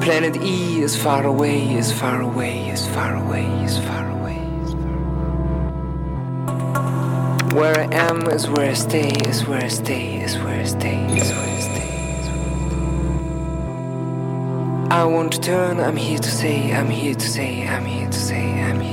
Planet E is far away, is far away, is far away, is far away. Where I am is where I stay, is where I stay, is where I stay, is where I stay. I want to turn, I'm here to say, I'm here to say, I'm here to say, I'm